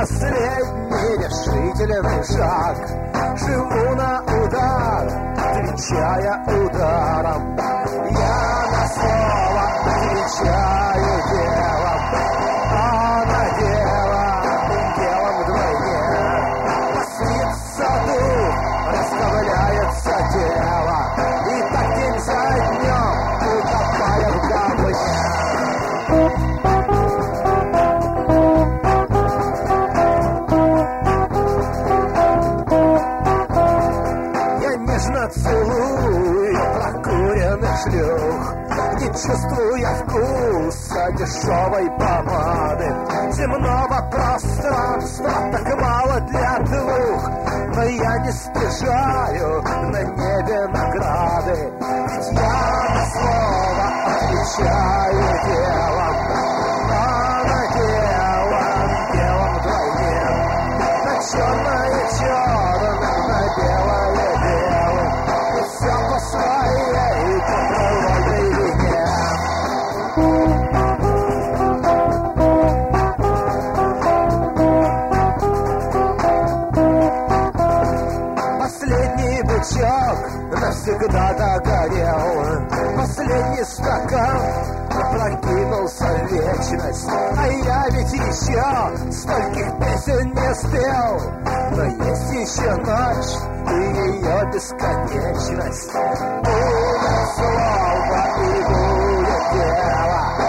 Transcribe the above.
последний решительный шаг. Живу на удар, отвечая ударом. Я на слово отвечаю делом, а на делом вдвойне. Посвится дух, расставляется дело, и так день за днем утопая в говне. Нежно целую прокуренных шлюх, не чувствуя вкуса дешевой помады. Земного пространства так мало для двух, но я не стяжаю на небе награды. Ведь я на слово отвечаю делом, а на делом вдвойне. На черное черное, на белое белое, и все по своей добровольной вине. Последний бычок навсегда догорел, последний стакан прокинулся в вечность. А я ведь еще стольких песен не спел, но есть еще ночь и ее бесконечность. Будет слово и будет дело,